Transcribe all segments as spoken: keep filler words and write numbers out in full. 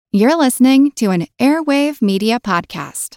You're listening to an Airwave Media Podcast.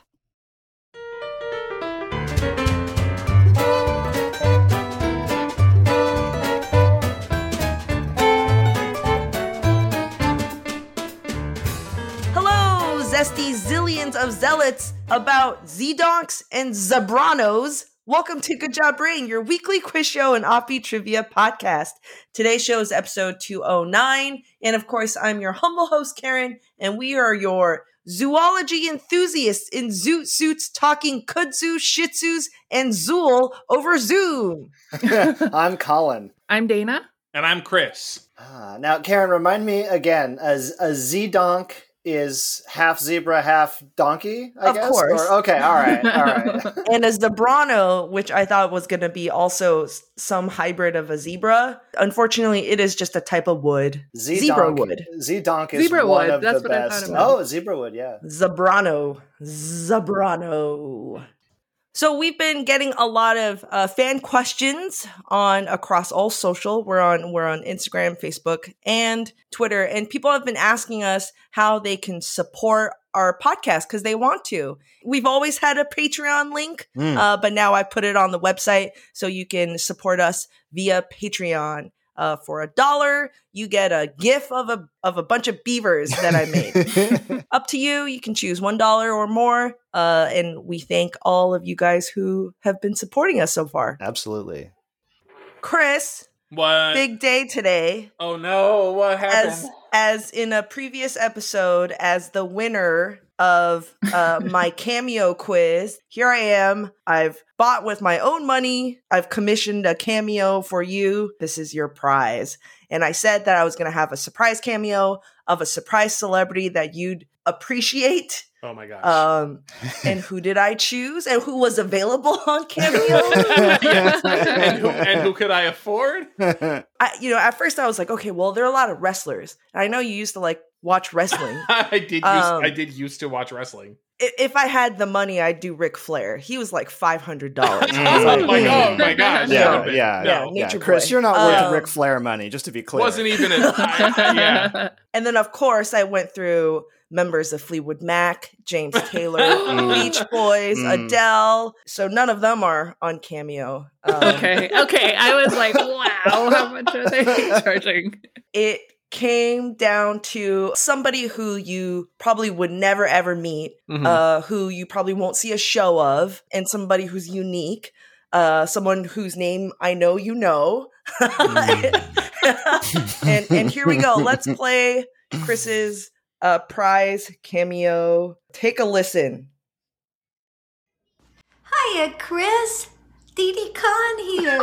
Hello, zesty zillions of zealots about Z-Donks and Zabranos. Welcome to Good Job Brain, your weekly quiz show and offbeat trivia podcast. Today's show is episode two oh nine, and of course, I'm your humble host, Karen, and we are your zoology enthusiasts in zoot suits talking kudzu, shih tzus, and zool over Zoom. I'm Colin. I'm Dana. And I'm Chris. Ah, now, Karen, remind me again, a, a Z-Donk is half zebra, half donkey, I of guess? course. Or, okay, all right, all right. And a Zebrano, which I thought was going to be also s- some hybrid of a zebra. Unfortunately, it is just a type of wood. Z-Donk, Zebra wood. Z-Donk is Zebra one wood, of that's the what I best. thought about. Oh, zebra wood, yeah. Zebrano. Zebrano. So we've been getting a lot of uh, fan questions on across all social. We're on we're on Instagram, Facebook, and Twitter, and people have been asking us how they can support our podcast because they want to. We've always had a Patreon link, Mm. uh, but now I put it on the website so you can support us via Patreon. Uh, for a dollar, you get a GIF of a of a bunch of beavers that I made. Up to you. You can choose one dollar or more. Uh, and we thank all of you guys who have been supporting us so far. Absolutely. Chris, What? big day today. Oh no, what happened? As as in a previous episode, as the winner of uh, my Cameo quiz, here I am. I've bought with my own money. I've commissioned a cameo for you. This is your prize. And I said that I was going to have a surprise cameo of a surprise celebrity that you'd appreciate. Oh my gosh. Um, and who did I choose? And who was available on Cameo? and, who, and who could I afford? I, you know, at first I was like, okay, well, there are a lot of wrestlers. And I know you used to like watch wrestling. I did. Use, Um, I did used to watch wrestling. I- If I had the money, I'd do Ric Flair. He was like five hundred dollars. Oh my, oh my gosh. Yeah, No, yeah, no. yeah, Yeah, nature Chris, boy. you're not worth Um, Ric Flair money, just to be clear. Wasn't even a. I, yeah. And then, of course, I went through members of Fleetwood Mac, James Taylor, Beach Boys, Mm. Adele. So none of them are on Cameo. Um, Okay, okay. I was like, wow, how much are they charging? It came down to somebody who you probably would never ever meet, Mhm. uh, who you probably won't see a show of, and somebody who's unique, uh, someone whose name I know you know. and and here we go. Let's play Chris's uh, prize cameo. Take a listen. Hiya, Chris. Dee Dee Khan here.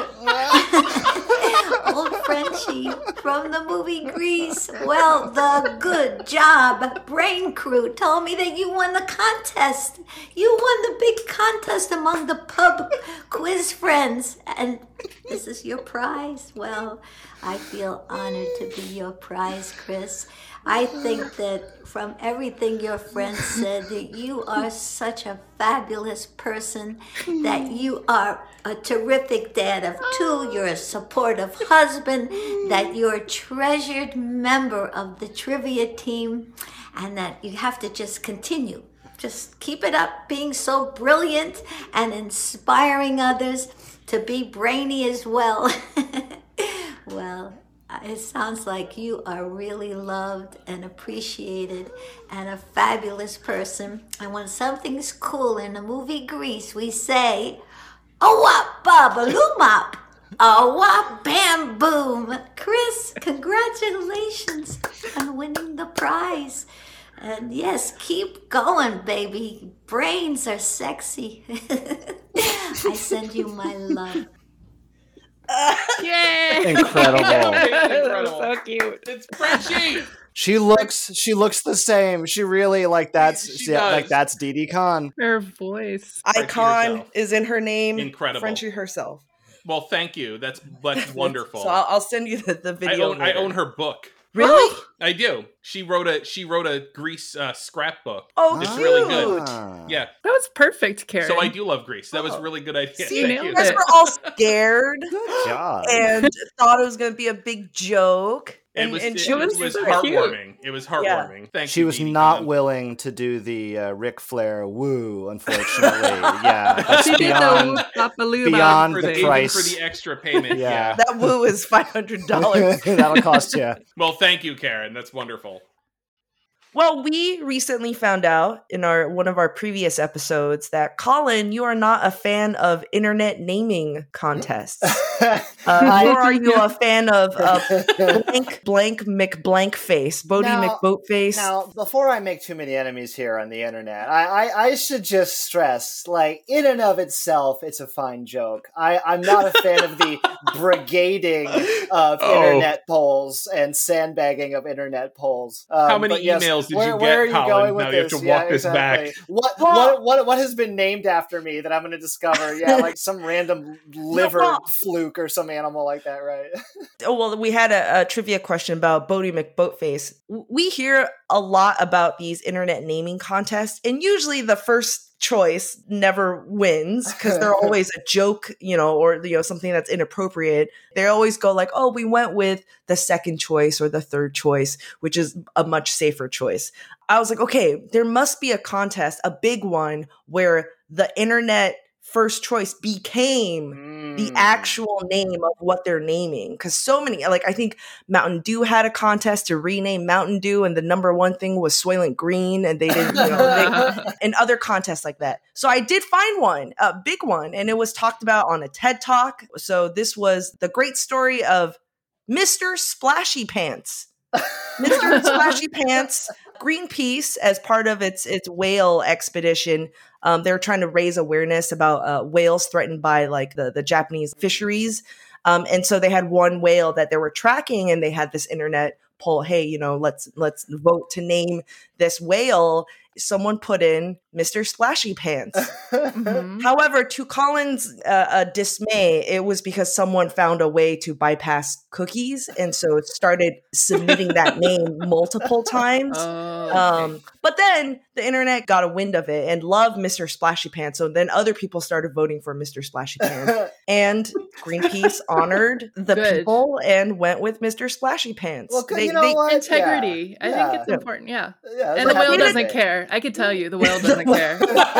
Old Frenchie from the movie Grease. Well, the Good Job Brain crew told me that you won the contest. You won the big contest among the pub quiz friends. And this is your prize. Well, I feel honored to be your prize, Chris. I think that from everything your friends said, that you are such a fabulous person, that you are a terrific dad of two, you're a supportive husband, that you're a treasured member of the trivia team, and that you have to just continue. Just keep it up, being so brilliant and inspiring others to be brainy as well. Well, it sounds like you are really loved and appreciated and a fabulous person. And when something's cool in the movie Grease, we say, oh, wop, babaloo mop. Oh, wop, bam, boom. Chris, congratulations on winning the prize. And yes, keep going, baby. Brains are sexy. I send you my love. Yay! Incredible. Incredible. So cute. It's Frenchie. She looks she looks the same. She really like that's She yeah, like does. that's Dee Dee Khan. Her voice. Frenchie Icon herself. is in her name. Incredible. Frenchie herself. Well, thank you. That's that's wonderful. So I'll, I'll send you the, the I video. own I later. own her book. Really? I do. She wrote a she wrote a Grease uh, scrapbook. Oh, It's cute. really good. Ah. Yeah. That was perfect, Karen. So I do love Grease. That was Oh. a really good idea. See, You Thank nailed you. you guys it. were all scared Good job. and thought it was going to be a big joke. And, it was, and it, she it was, was so heartwarming. It was heartwarming. Thank She you, was Dee Dee not Khan. willing to do the uh, Ric Flair woo, unfortunately. Yeah, that's She did beyond, the Papaluma beyond for the the, even price. for the extra payment. Yeah. yeah. that woo is five hundred dollars. That'll cost you. Well, thank you, Karen. That's wonderful. Well, we recently found out in our one of our previous episodes that Colin, you are not a fan of internet naming contests. Uh, nor are you a fan of uh, blank blank McBlank face, Bodie Now- McBoatface. Now, before I make too many enemies here on the internet, I, I, I should just stress, like, in and of itself, it's a fine joke. I, I'm not a fan of the brigading of Oh. internet polls and sandbagging of internet polls. Um, How many but yes, emails did where, you where get, are you Colin? going with Now you have this? to Yeah, walk us back. exactly. What, Well- what, what, what has been named after me that I'm going to discover? Yeah, like some random liver well- fluke or some animal like that, right? Oh, well, we had a, a trivia question about Bodie McBoatface. W- We hear a lot about these internet naming contests, and usually the first choice never wins because they're always a joke, you know, or you know something that's inappropriate. They always go like, "Oh, we went with the second choice or the third choice, which is a much safer choice." I was like, okay, there must be a contest, a big one, where the internet first choice became the actual name of what they're naming. Because so many, like I think Mountain Dew had a contest to rename Mountain Dew, and the number one thing was Soylent Green, and they didn't, you know, they, and other contests like that. So I did find one, a big one, and it was talked about on a TED Talk. So this was the great story of Mister Splashy Pants. Mister Splashy Pants, Greenpeace, as part of its its whale expedition, um, they're trying to raise awareness about uh, whales threatened by like the, the Japanese fisheries. Um, and so they had one whale that they were tracking, and they had this internet poll. Hey, you know, let's let's vote to name this whale. Someone put in Mister Splashy Pants. Mhm. However, to Colin's uh, uh, dismay, it was because someone found a way to bypass cookies, and so it started submitting that name multiple times. Oh, Um, but then the internet got a wind of it and loved Mister Splashy Pants. So then other people started voting for Mister Splashy Pants, and Greenpeace honored the Good. people and went with Mister Splashy Pants. Well, good, They- you know they- what? integrity. Yeah, I yeah. think it's Yeah. important. Yeah. Yeah, And it's the a whale happy doesn't day. care. I can tell you, the whale doesn't care.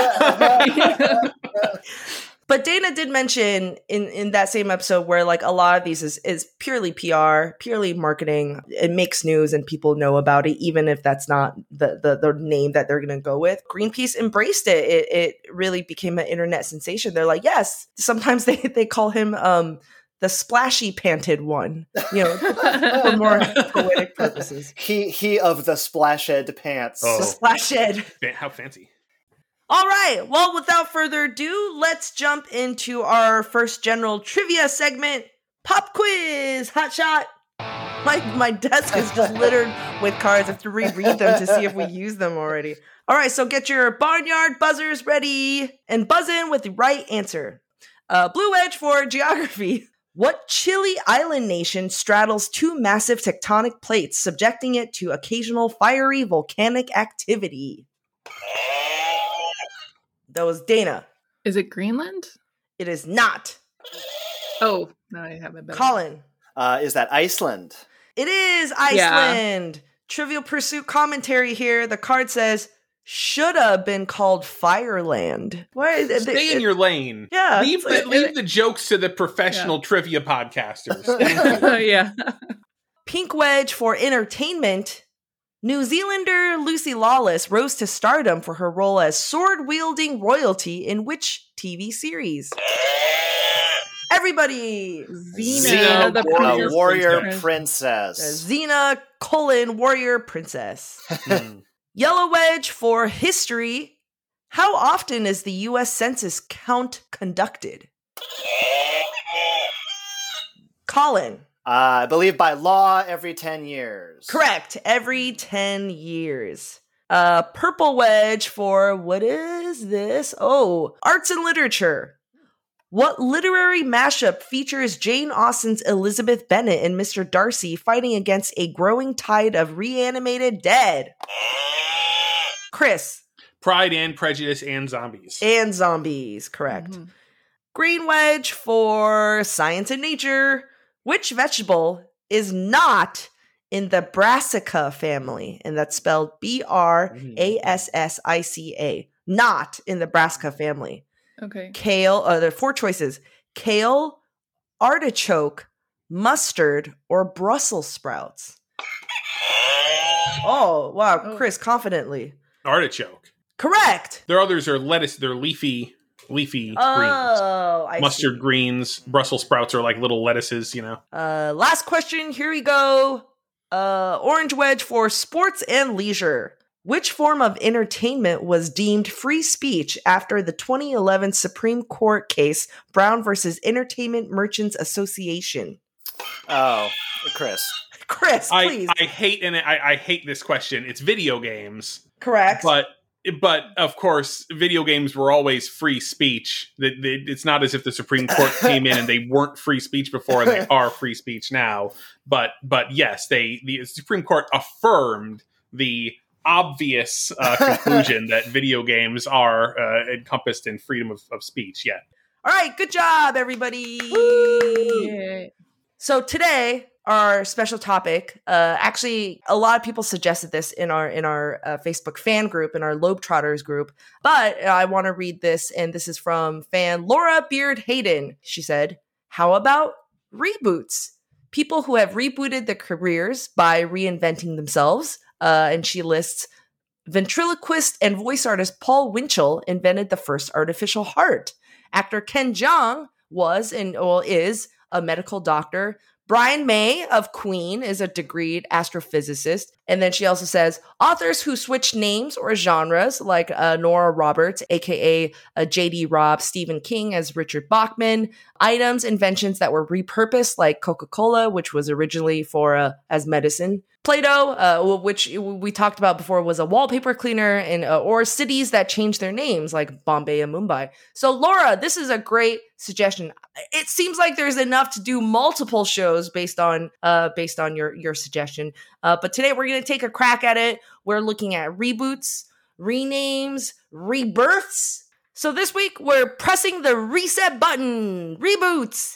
But Dana did mention in, in that same episode where like a lot of these is, is purely P R, purely marketing. It makes news and people know about it, even if that's not the, the, the name that they're going to go with. Greenpeace embraced it. it. It really became an internet sensation. They're like, yes, sometimes they, they call him um, the splashy panted one, you know, for more poetic purposes. He he of the splashed pants. Oh. The splash ed. Fan- How fancy. All right. Well, without further ado, let's jump into our first general trivia segment, Pop Quiz, Hot Shot. My my desk is just littered with cards. I have to reread them to see if we use them already. All right, so get your barnyard buzzers ready and buzz in with the right answer. Uh, Blue Edge for geography. What Chile island nation straddles two massive tectonic plates, subjecting it to occasional fiery volcanic activity? That was Dana. Is it Greenland? It is not. Oh, no, I have it better. Colin. Uh, is that Iceland? It is Iceland. Trivial Pursuit commentary here. The card says, should have been called Fireland. Why? Stay in your lane. Yeah, Leave it's the, like- leave the jokes to the professional trivia podcasters. Thank you. Yeah. Pink Wedge for entertainment. New Zealander Lucy Lawless rose to stardom for her role as sword-wielding royalty in which T V series? Everybody! Xena, Xena, the war- princess. warrior Princess. princess. Xena colon warrior princess. Hmm. Yellow Wedge for history. How often is the U S Census count conducted? Colin. Uh, I believe by law every ten years. Correct. Every ten years. Uh, Purple Wedge for what is this? Oh, arts and literature. What literary mashup features Jane Austen's Elizabeth Bennet and Mister Darcy fighting against a growing tide of reanimated dead? Chris. Pride and Prejudice and Zombies. And zombies, correct. Mhm. Green Wedge for science and nature. Which vegetable is not in the Brassica family, and that's spelled B R A S S I C A, not in the Brassica family. Okay. Kale, uh, there are four choices: kale, artichoke, mustard, or Brussels sprouts. Oh, wow. Oh. Chris, confidently. Artichoke. Correct. Their others are lettuce. They're leafy, leafy greens. Oh, I Mustard see. greens. Brussels sprouts are like little lettuces, you know. Uh, last question. Here we go. Uh, orange wedge for sports and leisure. Which form of entertainment was deemed free speech after the twenty eleven Supreme Court case Brown versus Entertainment Merchants Association? Oh, Chris. Chris, please. I, I hate and I, I hate this question. It's video games, Correct. but but of course, video games were always free speech. That it's not as if the Supreme Court came in and they weren't free speech before and they are free speech now. But but yes, they the Supreme Court affirmed the obvious uh, conclusion that video games are uh, encompassed in freedom of, of speech. Yeah. All right. Good job, everybody. Yay. So today, our special topic, uh, actually, a lot of people suggested this in our in our uh, Facebook fan group, in our Lobe Trotters group. But I want to read this, and this is from fan Laura Beard Hayden. She said, "How about reboots? People who have rebooted their careers by reinventing themselves." Uh, and she lists ventriloquist and voice artist Paul Winchell invented the first artificial heart. Actor Ken Jeong was and well is a medical doctor. Brian May of Queen is a degreed astrophysicist. And then she also says, authors who switch names or genres, like uh, Nora Roberts, a k a. Uh, J D. Robb, Stephen King as Richard Bachman, items, inventions that were repurposed, like Coca-Cola, which was originally for uh, as medicine. Play-Doh, uh, which we talked about before, was a wallpaper cleaner, and uh, or cities that changed their names, like Bombay and Mumbai. So, Laura, this is a great suggestion. It seems like there's enough to do multiple shows based on uh, based on your your suggestion. Uh, but today we're going to take a crack at it. We're looking at reboots, renames, rebirths. So this week we're pressing the reset button. Reboots.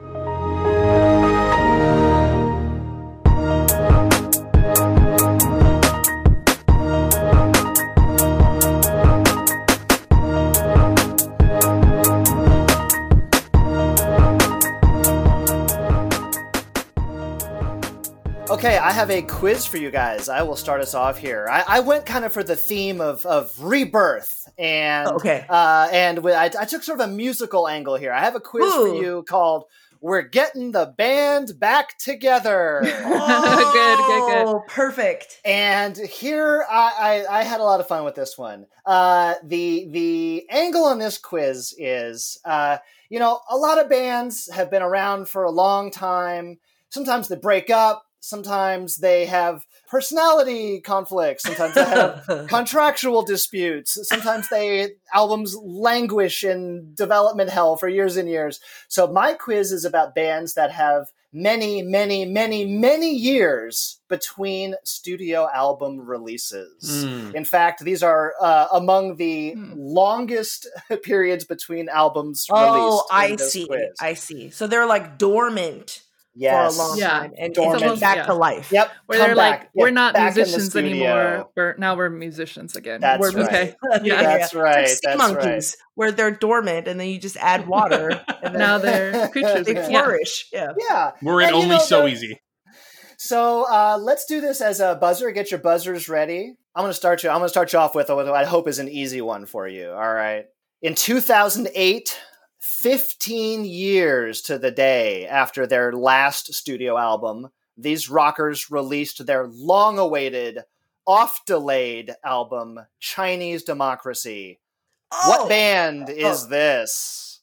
Okay, I have a quiz for you guys. I will start us off here. I, I went kind of for the theme of, of rebirth, and Okay. uh, and with, I, I took sort of a musical angle here. I have a quiz for Ooh. you called "We're Getting the Band Back Together." Good, good, good. Oh, perfect. And here, I, I, I had a lot of fun with this one. Uh, the the angle on this quiz is, uh, you know, a lot of bands have been around for a long time. Sometimes they break up. Sometimes they have personality conflicts. Sometimes they have contractual disputes. Sometimes they albums languish in development hell for years and years. So my quiz is about bands that have many, many, many, many years between studio album releases. Mm. In fact, these are uh, among the Hmm. longest periods between albums Oh, released. in I this see. quiz. I see. So they're like dormant Yes. for a long Yeah. time and, and Dormant. then back Yeah. to life. Yep. Where come they're back, like, we're get not back in the musicians studio. anymore. We're, now we're musicians again. That's we're, right. Okay. Yeah, That's yeah. right, It's like sea that's monkeys, where they're dormant and then you just add water and then Now they're creatures they again. Yeah. flourish. Yeah. Yeah. We're in And, you only know, so the- easy. So uh, let's do this as a buzzer. Get your buzzers ready. I'm going to start you. I'm going to start you off with what I hope is an easy one for you. All right. In two thousand eight, fifteen years to the day after their last studio album, these rockers released their long-awaited, oft-delayed album, Chinese Democracy. Oh, What band is Oh. this?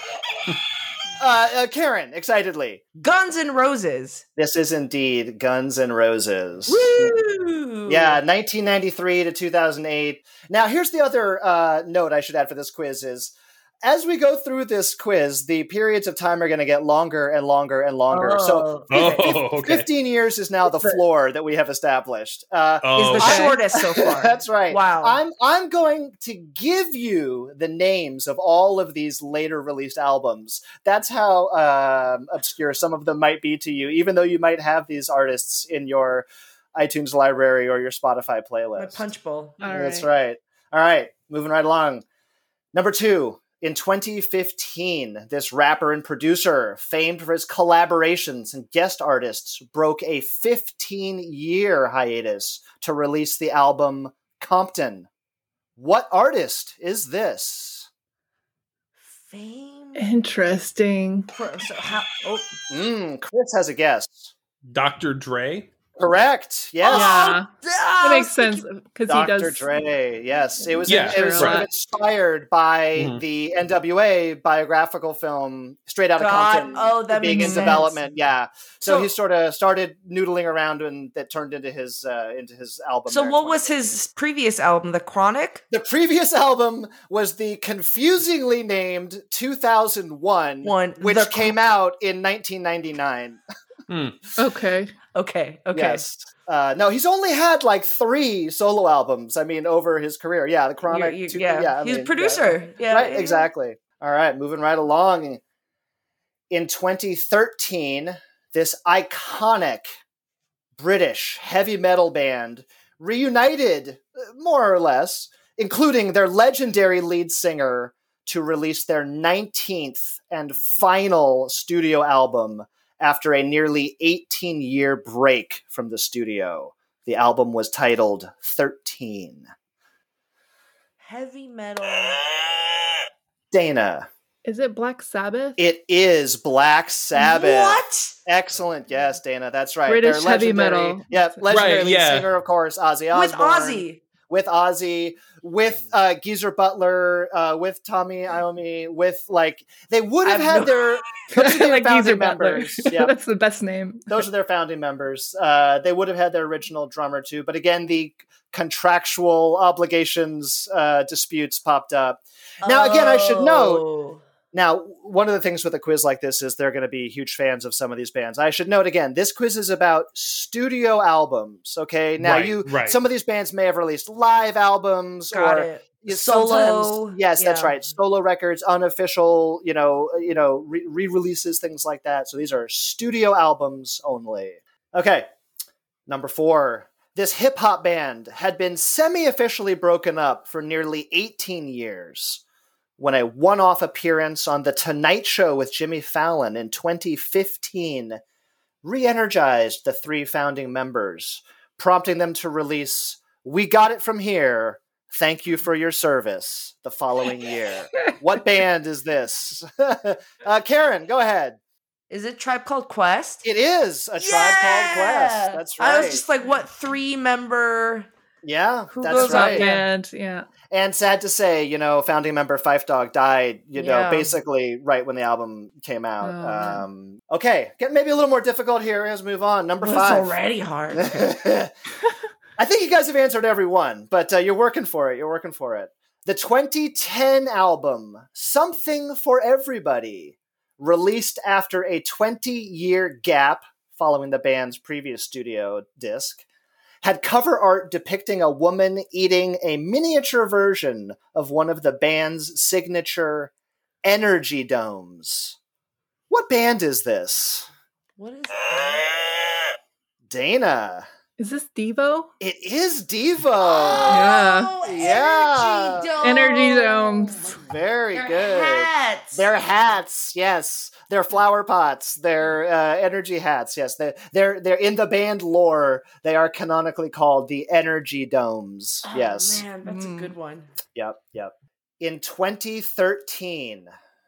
uh, uh, Karen, excitedly. Guns N' Roses. This is indeed Guns N' Roses. Woo! Yeah, nineteen ninety-three to two thousand eight. Now, here's the other uh, note I should add for this quiz is, as we go through this quiz, the periods of time are going to get longer and longer and longer. So Oh, fif- okay. fifteen years is now the It's the- floor that we have established. Uh, Oh, Is the okay. shortest so far. That's right. Wow. I'm I'm going to give you the names of all of these later released albums. That's how um, obscure some of them might be to you, even though you might have these artists in your iTunes library or your Spotify My playlist. punch bowl. All That's right. right. All right, moving right along. Number two. In twenty fifteen, this rapper and producer, famed for his collaborations and guest artists, broke a fifteen-year hiatus to release the album Compton. What artist is this? Fame. Interesting. For- so how, oh, Mm, Chris has a guess. Doctor Dre. Correct. Yes. Yeah. Ah, That I makes was sense thinking- because he Doctor does. Dre, yes, it was. Yeah, it was sort of right. inspired by Mhm. the N W A biographical film Straight Outta God, Compton. oh, that being makes in sense. development. Yeah, so, So- he sort of started noodling around, and that turned into his uh, into his album. So there, what was twenty his previous album, The Chronic? The previous album was the confusingly named two thousand one, One, which The- came out in nineteen ninety-nine. Okay. Okay, okay. Yes. Uh, no, he's only had like three solo albums. I mean, over his career. Yeah, the Chronic. You- you- two- yeah, I he's a mean, producer. Yeah. Yeah, right, yeah. exactly. All right, moving right along. In twenty thirteen, this iconic British heavy metal band reunited, uh, more or less, including their legendary lead singer, to release their nineteenth and final studio album after a nearly eighteen-year break from the studio. The album was titled thirteen. Heavy metal. Dana. Is it Black Sabbath? It is Black Sabbath. What? Excellent. Yes, Dana, that's right. British Their heavy legendary- metal. Yeah, legendary Right, lead yeah. singer, of course, Ozzy With Osbourne. Ozzy. With Ozzy, with uh, Geezer Butler, uh, with Tommy Iommi, with like they would have I had have no- their those are their Like founding Geezer Butler. members. Yeah, That's the best name. those are their founding members. Uh, they would have had their original drummer too, but again, the contractual obligations uh, disputes popped up. Now, again, I should note. Oh. Now, one of the things with a quiz like this is they're going to be huge fans of some of these bands. I should note again, this quiz is about studio albums. Okay, now Right, you right. some of these bands may have released live albums Got or it. you- Solo, sometimes- Yes, that's yeah. right. Solo records, unofficial, you know, you know, re- re-releases, things like that. So these are studio albums only. Okay, number four. This hip hop band had been semi-officially broken up for nearly eighteen years. When a one-off appearance on The Tonight Show with Jimmy Fallon in twenty fifteen re-energized the three founding members, prompting them to release We Got It From Here, Thank You For Your Service the following year. What band is this? uh, Karen, go ahead. Is it Tribe Called Quest? It is a Tribe Called Quest. That's right. I was just like, what three member? yeah, Who that's goes up right. there? And yeah. And sad to say, you know, founding member Fife Dog died, you know, Yeah. basically right when the album came out. Oh, man. um, okay, get maybe a little more difficult here. Let's move on. Number It's five. already hard. I think you guys have answered every one, but uh, you're working for it. You're working for it. The twenty ten album, Something for Everybody, released after a twenty-year gap following the band's previous studio disc, had cover art depicting a woman eating a miniature version of one of the band's signature energy domes. What band is this? What is that? Dana. Is this Devo? It is Devo. Yeah. Oh, Yeah. Energy Dome. Energy domes. Very Their good. hats. Their hats, yes. Their flower pots, their uh, energy hats, yes. They, they're they're in the band lore. They are canonically called the Energy Domes. Oh, yes. man, that's Mm. a good one. Yep, yep. In twenty thirteen,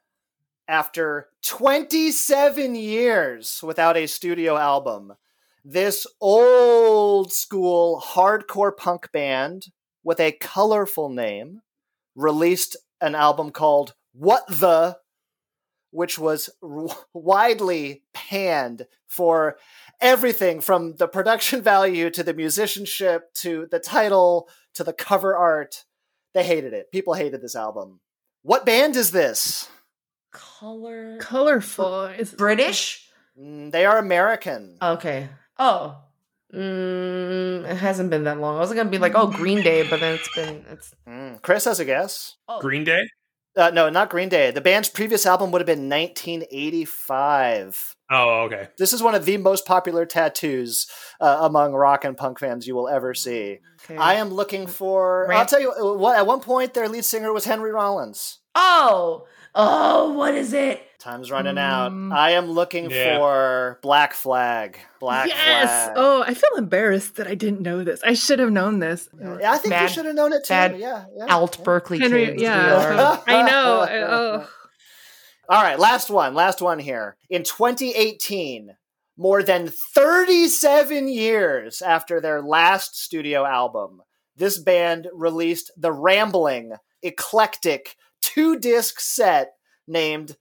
after twenty-seven years without a studio album, this old school hardcore punk band with a colorful name released an album called What The, which was r- widely panned for everything from the production value to the musicianship to the title to the cover art. They hated it. People hated this album. What band is this? Color. Colorful. Is British? Mm, they are American. Okay. Oh. Mm, it hasn't been that long. I was gonna be like, oh, Green Day, but then it's been it's. Mm, Chris has a guess. Oh. Green Day? Uh, no, not Green Day. The band's previous album would have been nineteen eighty-five. Oh, okay. This is one of the most popular tattoos uh, among rock and punk fans you will ever see. Okay. I am looking for. Ramp- I'll tell you what. At one point, their lead singer was Henry Rollins. Oh. Oh, what is it? Time's running out. Mm. I am looking Yeah. for Black Flag. Black yes. Flag. Oh, I feel embarrassed that I didn't know this. I should have known this. Yeah, I think you Bad- should have known it too. bad yeah, yeah. Alt Berkeley Henry, kids. yeah. we are. I know. I- oh. All right, last one. Last one here. In twenty eighteen, more than thirty-seven years after their last studio album, this band released the rambling, eclectic two-disc set named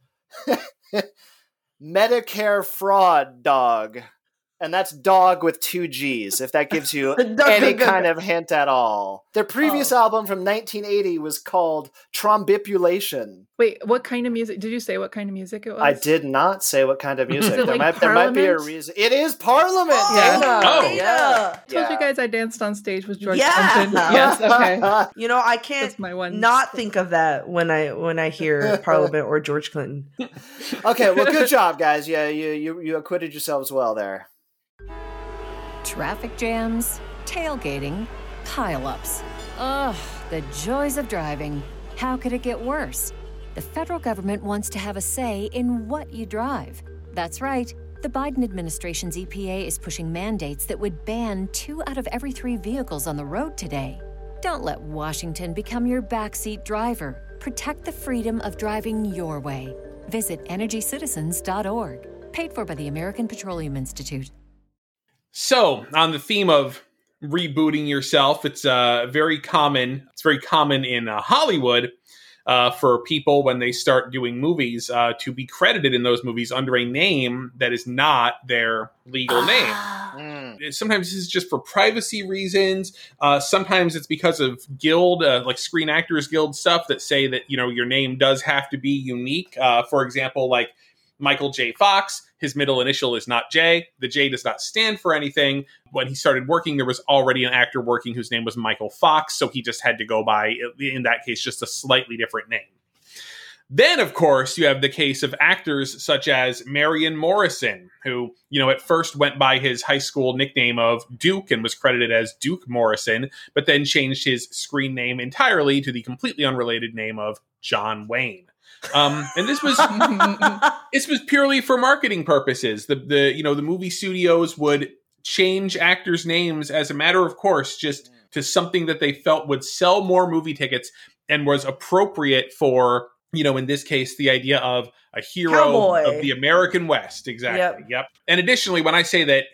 Medicare Fraud Dog. And that's dog with two G's, if that gives you any kind of hint at all. Their previous Oh. album from nineteen eighty was called Trombipulation. Wait, what kind of music? Did you say what kind of music it was? I did not say what kind of music. Is it there, like might, there might be a Parliament? reason. It is Parliament. Yeah. Dana. Oh. yeah. I told you guys I danced on stage with George Yeah. Clinton. Yes, okay. You know, I can't That's my one. not think of that when I when I hear Parliament or George Clinton. Okay, well, good job, guys. Yeah, you you you acquitted yourselves well there. Traffic jams, tailgating, pileups. Ugh, the joys of driving. How could it get worse? The federal government wants to have a say in what you drive. That's right. The Biden administration's E P A is pushing mandates that would ban two out of every three vehicles on the road today. Don't let Washington become your backseat driver. Protect the freedom of driving your way. Visit energy citizens dot org. Paid for by the American Petroleum Institute. So, on the theme of rebooting yourself, it's uh, very common. It's very common in uh, Hollywood uh, for people when they start doing movies uh, to be credited in those movies under a name that is not their legal name. Mm. Sometimes this is just for privacy reasons. Uh, sometimes it's because of guild, uh, like Screen Actors Guild stuff that say that, you know, your name does have to be unique. Uh, for example, like Michael J. Fox, his middle initial is not J. The J does not stand for anything. When he started working, there was already an actor working whose name was Michael Fox, so he just had to go by, in that case, just a slightly different name. Then, of course, you have the case of actors such as Marion Morrison, who, you know, at first went by his high school nickname of Duke and was credited as Duke Morrison, but then changed his screen name entirely to the completely unrelated name of John Wayne. Um, and this was this was purely for marketing purposes. The the you know the movie studios would change actors' names as a matter of course, just to something that they felt would sell more movie tickets and was appropriate for, you know, in this case, the idea of a hero Cowboy. of the American West. Exactly. Yep. Yep. And additionally, when I say that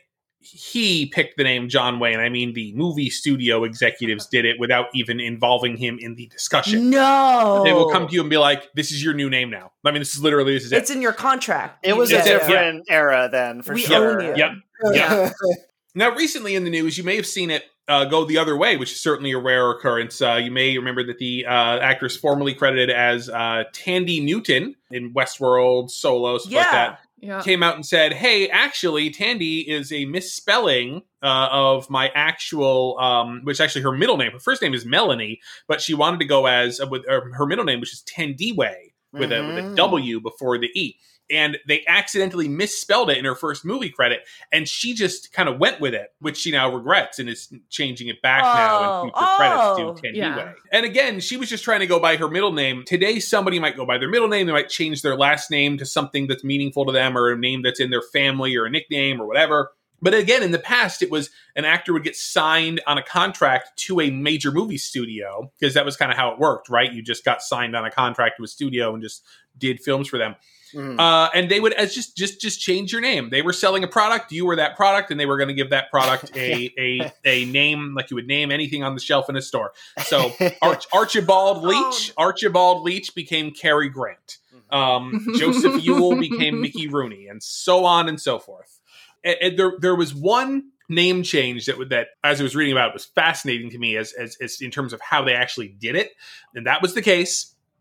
he picked the name John Wayne, I mean the movie studio executives did it without even involving him in the discussion. No. They will come to you and be like, this is your new name now. I mean, this is literally, this is It's it. in your contract. It was You a get different era then, for We sure. own you. Yep. Yeah. Now, recently in the news, you may have seen it uh, go the other way, which is certainly a rare occurrence. Uh, you may remember that the uh, actress formerly credited as uh, Tandy Newton in Westworld, Solo, stuff like Yeah. that, Yeah. came out and said, hey, actually, Tandy is a misspelling uh, of my actual, um, which actually her middle name, her first name is Melanie, but she wanted to go as, uh, with uh, her middle name, which is Tandiwe, with, a, with a Mhm. W before the E. And they accidentally misspelled it in her first movie credit, and she just kind of went with it, which she now regrets and is changing it back now Oh, in future oh, credits to Tandiwe. yeah. And again, she was just trying to go by her middle name. Today, somebody might go by their middle name. They might change their last name to something that's meaningful to them, or a name that's in their family, or a nickname, or whatever. But again, in the past, it was an actor would get signed on a contract to a major movie studio, because that was kind of how it worked, right? You just got signed on a contract to a studio and just did films for them. Mhm. Uh, and they would as just just just change your name. They were selling a product, you were that product, and they were going to give that product a a a name like you would name anything on the shelf in a store. So Arch- Archibald Leach, Archibald Leach became Cary Grant. Um, Joseph Ewell became Mickey Rooney, and so on and so forth. And, and there there was one name change that would that as I was reading about it was fascinating to me as, as as in terms of how they actually did it, and that was the case.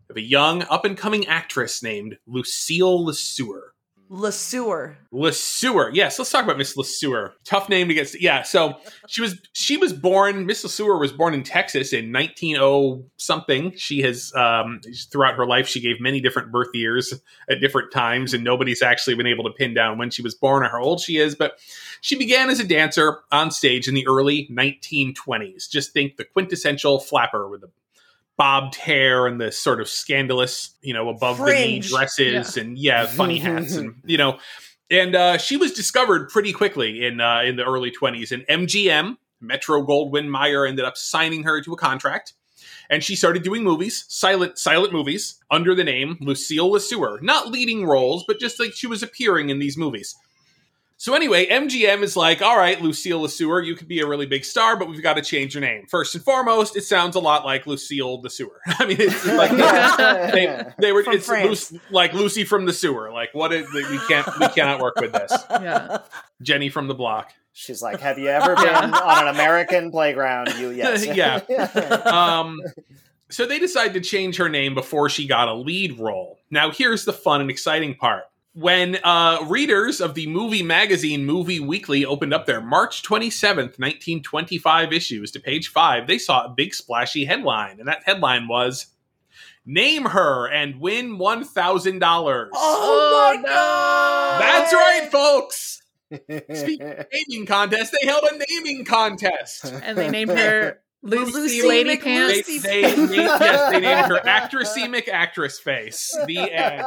of a young, up-and-coming actress named Lucille LeSueur. LeSueur. LeSueur. Yes, let's talk about Miss LeSueur. Tough name to get. St- yeah, so she was she was born. Miss LeSueur was born in Texas in nineteen oh something. She has um, throughout her life she gave many different birth years at different times, and nobody's actually been able to pin down when she was born or how old she is. But she began as a dancer on stage in the early nineteen twenties. Just think the quintessential flapper with the bobbed hair and the sort of scandalous, you know, above the knee Fringe. dresses yeah. and yeah, funny hats and, you know, and uh, she was discovered pretty quickly in uh, in the early twenties. And M G M, Metro Goldwyn Mayer, ended up signing her to a contract. And she started doing movies, silent silent movies, under the name Lucille LeSueur. Not leading roles, but just like she was appearing in these movies. So anyway, M G M is like, all right, Lucille LeSueur, you could be a really big star, but we've got to change your name. First and foremost, it sounds a lot like Lucille the Sewer. I mean, it's like they, they were. From it's France. Lucy, like Lucy from the Sewer. Like, what? Is, we can't. We cannot work with this. Yeah. Jenny from the block. She's like, have you ever been on an American playground? You yes. Yeah. Um. So they decided to change her name before she got a lead role. Now, here's the fun and exciting part. When uh, readers of the movie magazine Movie Weekly opened up their March twenty-seventh, nineteen twenty-five issues to page five, they saw a big splashy headline. And that headline was, "Name her and win one thousand dollars. Oh, my God! That's right, folks! Speaking of naming contest, they held a naming contest. And they named her Lucy, Lucy Lady McLucy. Pants. They, they, named, yes, they named her Actress-emic Actress Face. The end.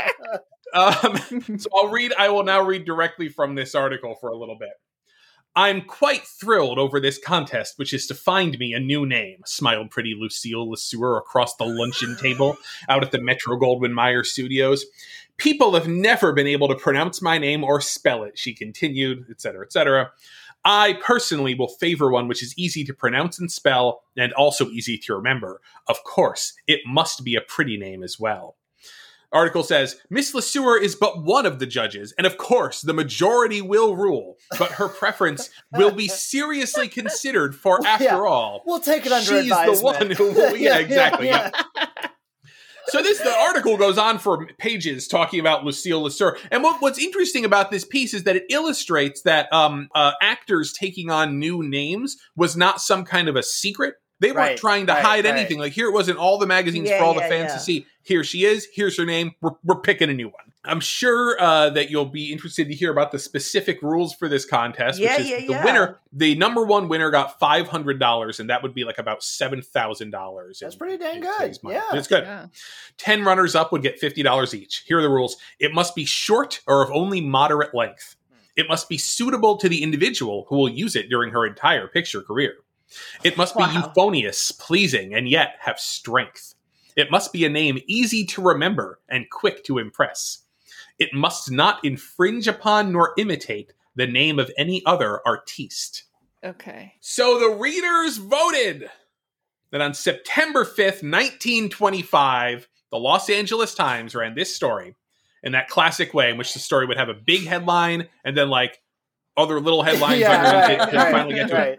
Um, so I'll read, I will now read directly from this article for a little bit. "I'm quite thrilled over this contest, which is to find me a new name," smiled pretty Lucille LeSueur across the luncheon table out at the Metro Goldwyn Mayer studios. "People have never been able to pronounce my name or spell it," she continued, et cetera, et cetera. "I personally will favor one which is easy to pronounce and spell and also easy to remember. Of course, it must be a pretty name as well." Article says, "Miss LeSueur is but one of the judges, and of course, the majority will rule, but her preference will be seriously considered, for after Yeah. all, We'll take it under she's advisement. the one who will." Yeah, exactly. Yeah, yeah. So this, the article goes on for pages talking about Lucille LeSueur. And what, what's interesting about this piece is that it illustrates that um, uh, actors taking on new names was not some kind of a secret. They weren't Right, trying to right, hide right. anything. Like, here it was in all the magazines Yeah, for all yeah, the fans yeah. to see. Here she is. Here's her name. We're, we're picking a new one. I'm sure uh, that you'll be interested to hear about the specific rules for this contest. Yeah, which is yeah, the yeah. winner, the number one winner got five hundred dollars, and that would be like about seven thousand dollars. That's pretty dang good. Yeah. It's good. Yeah. ten runners-up would get fifty dollars each. Here are the rules. It must be short or of only moderate length. It must be suitable to the individual who will use it during her entire picture career. It must Wow. be euphonious, pleasing, and yet have strength. It must be a name easy to remember and quick to impress. It must not infringe upon nor imitate the name of any other artiste. Okay. So the readers voted that on September fifth, nineteen twenty-five, the Los Angeles Times ran this story in that classic way in which the story would have a big headline and then like other little headlines Yeah, underneath right, it to right, finally get to right. it.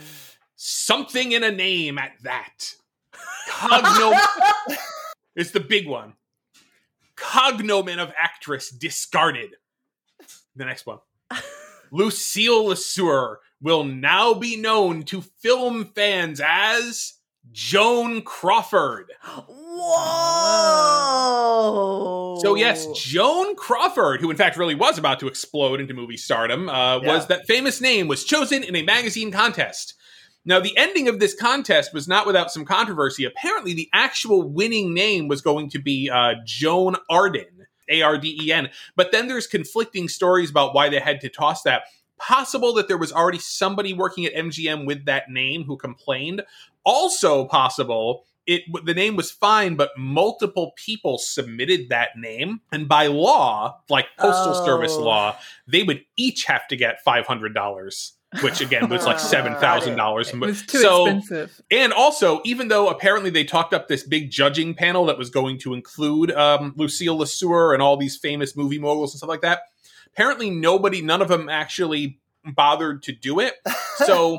Something in a name at that. Cognomen. It's the big one. Cognomen of actress discarded. The next one. Lucille LeSueur will now be known to film fans as Joan Crawford. Whoa! So yes, Joan Crawford, who in fact really was about to explode into movie stardom, uh, Yeah. was that famous name was chosen in a magazine contest. Now, the ending of this contest was not without some controversy. Apparently, the actual winning name was going to be uh, Joan Arden, A R D E N. But then there's conflicting stories about why they had to toss that. Possible that there was already somebody working at M G M with that name who complained. Also possible it the name was fine, but multiple people submitted that name. And by law, like Postal Oh. Service law, they would each have to get five hundred dollars. Which again was like seven thousand dollars. It was too so, expensive. and also, even though apparently they talked up this big judging panel that was going to include um, Lucille LeSueur and all these famous movie moguls and stuff like that, apparently nobody, none of them actually bothered to do it. So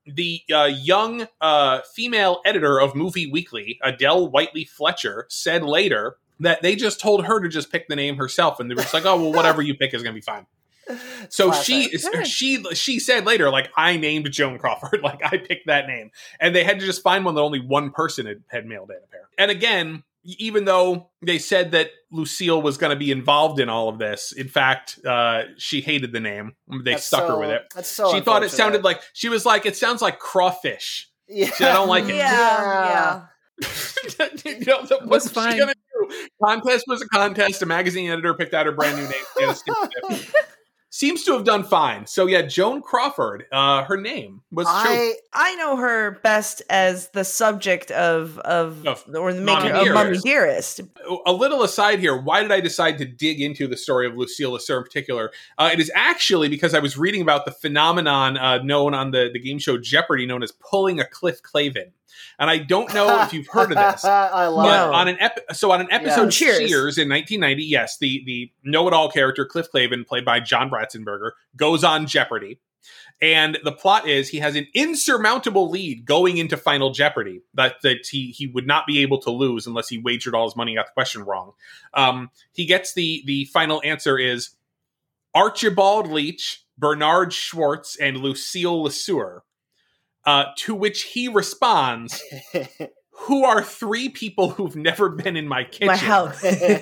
the uh, young uh, female editor of Movie Weekly, Adele Whiteley Fletcher, said later that they just told her to just pick the name herself, and they were just like, "Oh, well, whatever you pick is going to be fine." So Classic. she she she said later, like, I named Joan Crawford, like I picked that name, and they had to just find one that only one person had, had mailed in, apparently. And again, even though they said that Lucille was going to be involved in all of this, in fact, uh, she hated the name. They That's stuck so, her with it. That's so she thought it unfortunate. sounded like she was like, it sounds like crawfish. Yeah. So I don't like it. Yeah, you know, the, Was what's she fine. gonna do? Contest was a contest. A magazine editor picked out her brand new name. She had a stupid- Seems to have done fine. So yeah, Joan Crawford, uh, her name was chosen. I I know her best as the subject of of Of or the maker Mommy of Mummy Dearest. Dearest. A little aside here, why did I decide to dig into the story of Lucille Lesser in particular? Uh, it is actually because I was reading about the phenomenon uh, known on the, the game show Jeopardy, known as pulling a Cliff Clavin. And I don't know if you've heard of this. I love But No. on an ep- so on an episode Yeah. Cheers. Cheers in nineteen ninety, yes, the the know-it-all character Cliff Clavin, played by John Ratzenberger, goes on Jeopardy. And the plot is he has an insurmountable lead going into Final Jeopardy that, that he, he would not be able to lose unless he wagered all his money, got the question wrong. Um, he gets the, the final answer is Archibald Leach, Bernard Schwartz, and Lucille Lesueur. Uh, to which he responds, who are three people who've never been in my kitchen? My house.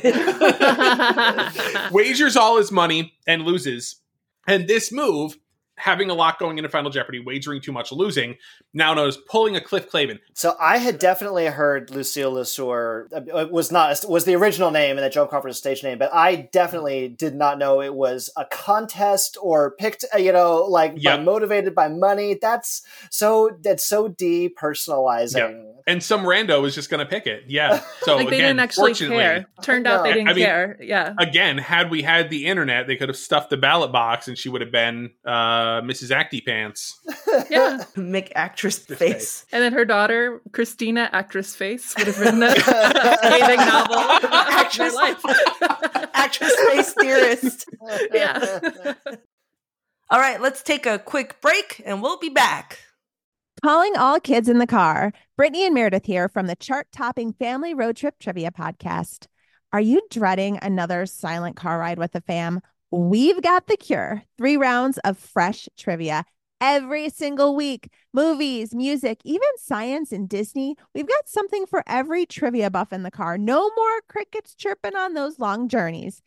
Wagers all his money and loses. And this move, having a lot going into Final Jeopardy, wagering too much, losing, now known as pulling a Cliff Clavin. So I had definitely heard Lucille Lesueur uh, was not was the original name and that Joan Crawford's stage name, but I definitely did not know it was a contest or picked, uh, you know, like Yep. by, motivated by money. That's so that's so depersonalizing. Yep. And some rando is just going to pick it. Yeah. So like they again, didn't actually fortunately, care. Turned out they No. didn't I mean- care. Yeah. again, had we had the internet, they could have stuffed the ballot box and she would have been uh, Missus Acty Pants. Yeah. Make actress This face. And then her daughter, Christina, actress face, would have written a scathing novel about her Actress- life. Actress face theorist. Yeah. All right, let's take a quick break and we'll be back. Calling all kids in the car. Brittany and Meredith here from the chart-topping Family Road Trip Trivia Podcast. Are you dreading another silent car ride with the fam? We've got the cure. Three rounds of fresh trivia every single week. Movies, music, even science and Disney. We've got something for every trivia buff in the car. No more crickets chirping on those long journeys.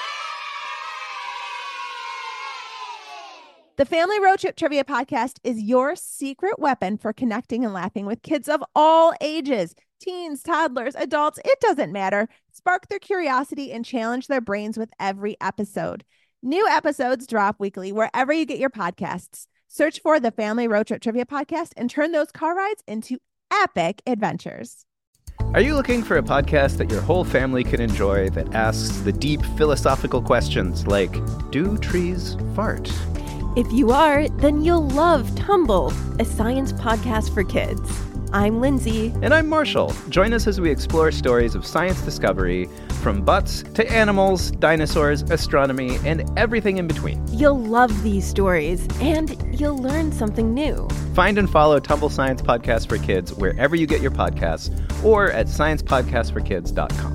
The Family Road Trip Trivia Podcast is your secret weapon for connecting and laughing with kids of all ages. Teens, toddlers, adults, it doesn't matter. Spark their curiosity and challenge their brains with every episode. New episodes drop weekly wherever you get your podcasts. Search for the Family Road Trip Trivia Podcast and turn those car rides into epic adventures. Are you looking for a podcast that your whole family can enjoy that asks the deep philosophical questions like, do trees fart? If you are, then you'll love Tumble, a science podcast for kids. I'm Lindsay. And I'm Marshall. Join us as we explore stories of science discovery, from butts to animals, dinosaurs, astronomy, and everything in between. You'll love these stories, and you'll learn something new. Find and follow Tumble Science Podcast for Kids wherever you get your podcasts, or at science podcast for kids dot com.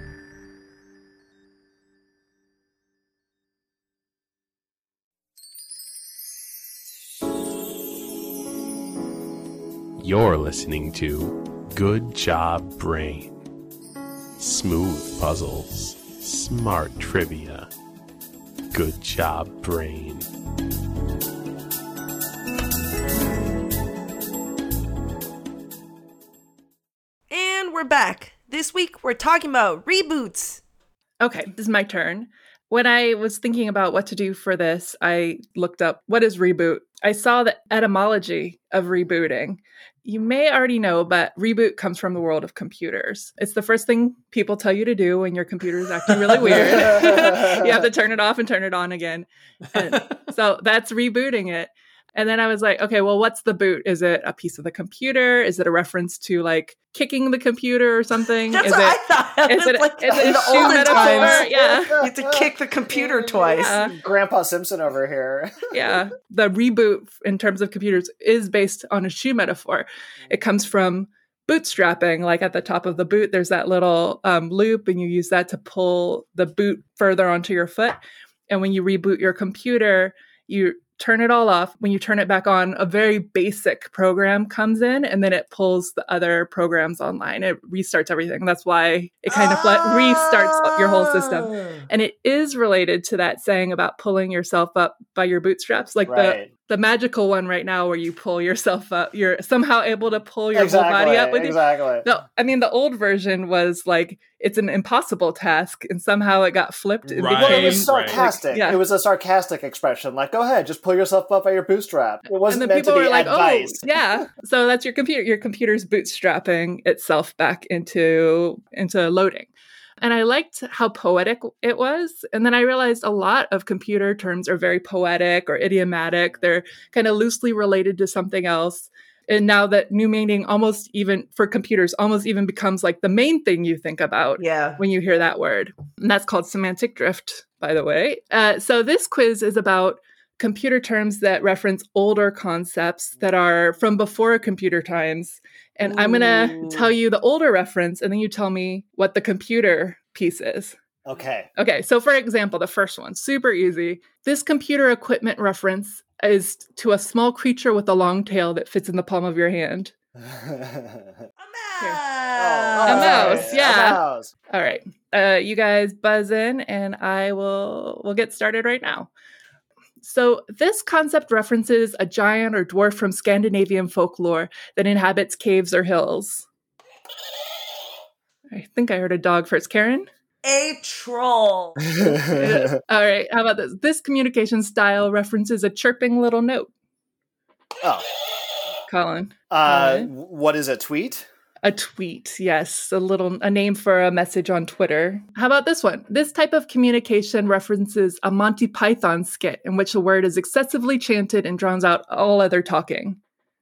You're listening to Good Job Brain. Smooth puzzles, smart trivia. Good Job Brain. And we're back. This week we're talking about reboots. Okay, this is my turn. When I was thinking about what to do for this, I looked up what is reboot. I saw the etymology of rebooting. You may already know, but reboot comes from the world of computers. It's the first thing people tell you to do when your computer is acting really weird. You have to turn it off and turn it on again. And so that's rebooting it. And then I was like, okay, well, what's the boot? Is it a piece of the computer? Is it a reference to like kicking the computer or something? That's is what it, I thought. Is it, like, is it in a the shoe olden metaphor? times, Yeah. You have to kick the computer twice. Yeah. Grandpa Simpson over here. Yeah. The reboot in terms of computers is based on a shoe metaphor. It comes from bootstrapping. Like at the top of the boot, there's that little um, loop, and you use that to pull the boot further onto your foot. And when you reboot your computer, you turn it all off. When you turn it back on, a very basic program comes in, and then it pulls the other programs online. It restarts everything. That's why it kind of oh. like restarts your whole system. And it is related to that saying about pulling yourself up by your bootstraps, like right. the the magical one right now where you pull yourself up. You're somehow able to pull your exactly, whole body up with exactly. you. No, I mean, the old version was like, it's an impossible task, and somehow it got flipped. And right. became, well, it was sarcastic. Like, yeah. It was a sarcastic expression. Like, go ahead, just pull yourself up by your bootstrap. It wasn't and then meant people to be were like, advice. Oh, yeah. So that's your computer. Your computer's bootstrapping itself back into into loading. And I liked how poetic it was. And then I realized a lot of computer terms are very poetic or idiomatic. They're kind of loosely related to something else. And now that new meaning almost even for computers almost even becomes like the main thing you think about yeah. when you hear that word. And that's called semantic drift, by the way. Uh, so this quiz is about computer terms that reference older concepts that are from before computer times. And Ooh. I'm going to tell you the older reference, and then you tell me what the computer piece is. Okay. Okay. So for example, the first one, super easy. This computer equipment reference is to a small creature with a long tail that fits in the palm of your hand. A mouse. Oh, a mouse. Yeah. A mouse. All right. Uh, you guys buzz in, and I will we'll get started right now. So this concept references a giant or dwarf from Scandinavian folklore that inhabits caves or hills. I think I heard a dog first. Karen? A troll. All right. How about this? This communication style references a chirping little note. Oh. Colin. Uh, Colin. What is a tweet? A tweet, yes. A little, a name for a message on Twitter. How about this one? This type of communication references a Monty Python skit in which a word is excessively chanted and drowns out all other talking.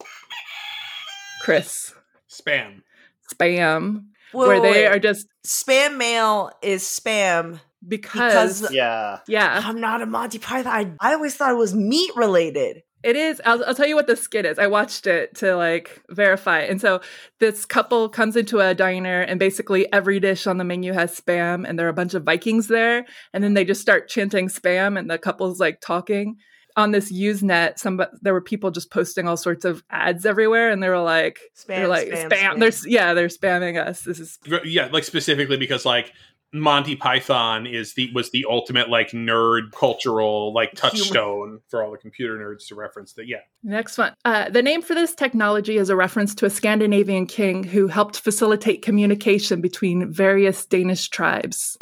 Chris. Spam. Spam. Whoa, where they wait. are just... Spam mail is spam. Because... because yeah. Yeah. I'm not a Monty Python. I, I always thought it was meat related. It is. I'll, I'll tell you what the skit is. I watched it to like verify. And so this couple comes into a diner, and basically every dish on the menu has spam, and there are a bunch of Vikings there. And then they just start chanting spam, and the couple's like talking. On this Usenet, some there were people just posting all sorts of ads everywhere, and they were like, spam, they're like spam, spam. spam. They're yeah, they're spamming us. This is yeah, like specifically because like Monty Python is the was the ultimate like nerd cultural like touchstone for all the computer nerds to reference that. Yeah. Next one. Uh, the name for this technology is a reference to a Scandinavian king who helped facilitate communication between various Danish tribes.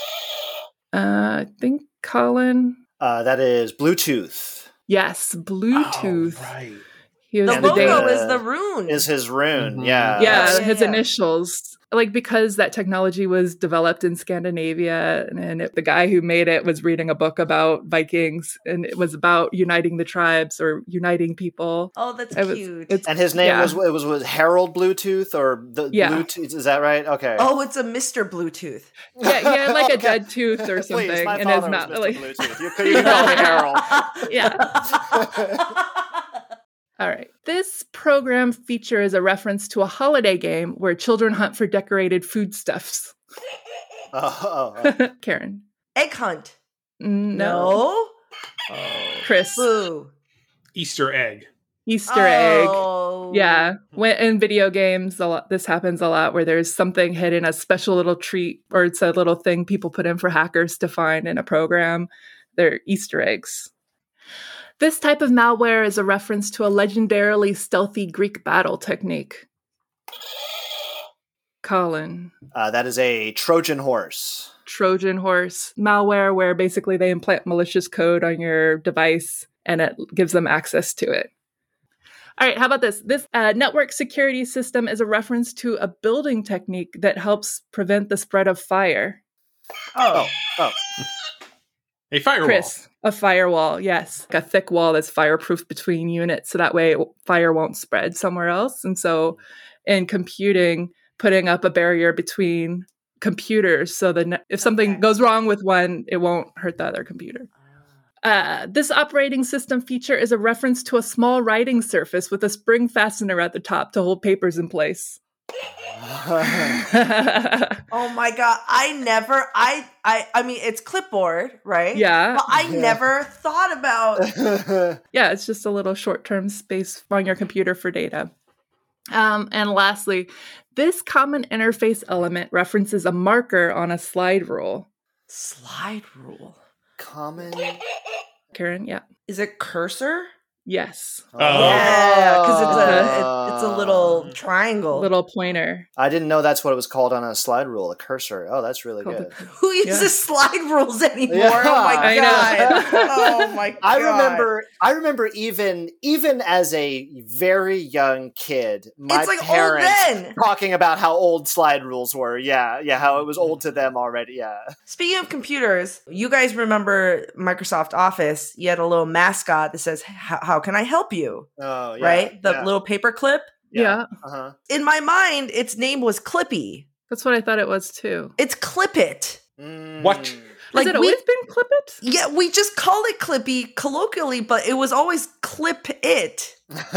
Uh, I think Colin. Uh, that is Bluetooth. Yes, Bluetooth. Oh, right. He was the the logo Dan- is the rune. Is his rune? Mm-hmm. Yeah. Yeah, Yeah, his yeah. initials. Like, because that technology was developed in Scandinavia, and it, the guy who made it was reading a book about Vikings, and it was about uniting the tribes or uniting people. Oh, that's It was- cute. it's- And his name Yeah. was it was was Harold Bluetooth or the Yeah. Bluetooth? Is that right? Okay. oh, it's a Mister Bluetooth. Yeah, he had like a Okay. dead tooth or something Please, my in his father was mouth. Mister Like, Bluetooth. You could you call me Harold. yeah. All right. This program feature is a reference to a holiday game where children hunt for decorated foodstuffs. Oh, oh, oh. Karen. Egg hunt. No. No. Chris. Boo. Easter egg. Easter egg. Oh. Yeah. When, in video games, a lot, this happens a lot where there's something hidden, a special little treat, or it's a little thing people put in for hackers to find in a program. They're Easter eggs. This type of malware is a reference to a legendarily stealthy Greek battle technique. Colin. Uh, that is a Trojan horse. Trojan horse malware where basically they implant malicious code on your device and it gives them access to it. All right, how about this? This uh, network security system is a reference to a building technique that helps prevent the spread of fire. Oh. Oh. A firewall. Chris, A firewall, yes. Like a thick wall that's fireproof between units, so that way fire won't spread somewhere else. And so in computing, putting up a barrier between computers so that if something Okay. goes wrong with one, it won't hurt the other computer. Uh, this operating system feature is a reference to a small writing surface with a spring fastener at the top to hold papers in place. Oh my god, I never I I I mean it's clipboard, right? Yeah. But I Yeah. never thought about Yeah, it's just a little short-term space on your computer for data. Um, and lastly, this common interface element references a marker on a slide rule. slide rule. Common. Karen, yeah. Is it cursor? Yes. Oh. Yeah, because it's a Oh. it, it's a little triangle. Little pointer. I didn't know that's what it was called on a slide rule, a cursor. Oh, that's really Called good. a- Who uses Yeah. slide rules anymore? Yeah. Oh my I god. know. Oh my god. I remember I remember even even as a very young kid, my It's like old parents then. talking about how old slide rules were. Yeah, yeah, how it was old to them already. Yeah. Speaking of computers, you guys remember Microsoft Office? You had a little mascot that says, "How how can I help you?" Oh, yeah. Right? The yeah, little paper clip. Yeah. Uh-huh. In my mind, its name was Clippy. That's what I thought it was too. It's Clip It. Mm. What? Like Has it we- always been Clip It? Yeah, we just call it Clippy colloquially, but it was always Clip It.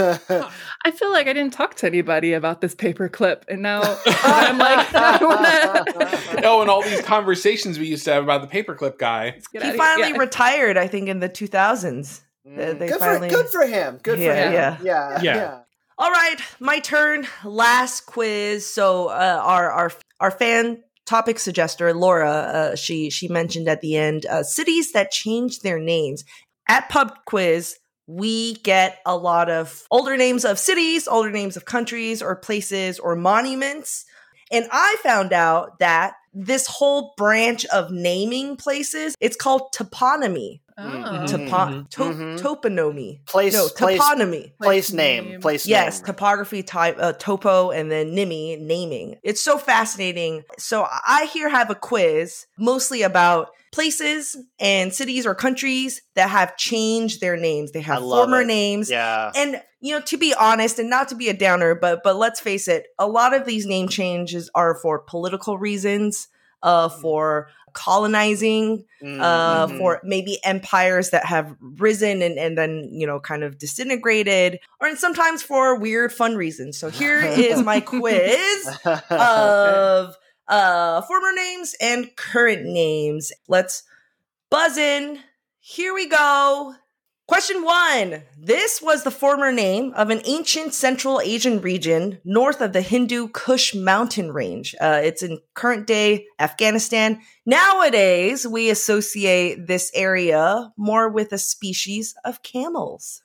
I feel like I didn't talk to anybody about this paper clip, and now I'm like, I wanna Oh, and all these conversations we used to have about the paperclip guy. get He outta finally here. Yeah. retired, I think, in the two thousands. They- they good, finally- for, good for him. Good Yeah, for him. yeah. Yeah. Yeah. yeah. All right, my turn. Last quiz. So uh, our our our fan topic suggester Laura, uh, she she mentioned at the end uh, cities that changed their names. At Pub Quiz, we get a lot of older names of cities, older names of countries or places or monuments, and I found out that this whole branch of naming places, it's called toponymy. Oh. Mhm. Topo- Mhm. to- Mhm. Toponymy. Place, No, place, toponymy. place Place name. name. Place Yes, name. topography type, uh, topo, and then nimi, naming. It's so fascinating. So I here have a quiz mostly about places and cities or countries that have changed their names. They I have love former it. names. Yeah. And you know, to be honest, and not to be a downer, but but let's face it, a lot of these name changes are for political reasons, uh, for colonizing, uh, Mhm. for maybe empires that have risen and, and then, you know, kind of disintegrated, or and sometimes for weird fun reasons. So here is my quiz of uh, former names and current names. Let's buzz in. Here we go. Question one. This was the former name of an ancient Central Asian region north of the Hindu Kush mountain range. Uh, it's in current day Afghanistan. Nowadays, we associate this area more with a species of camels.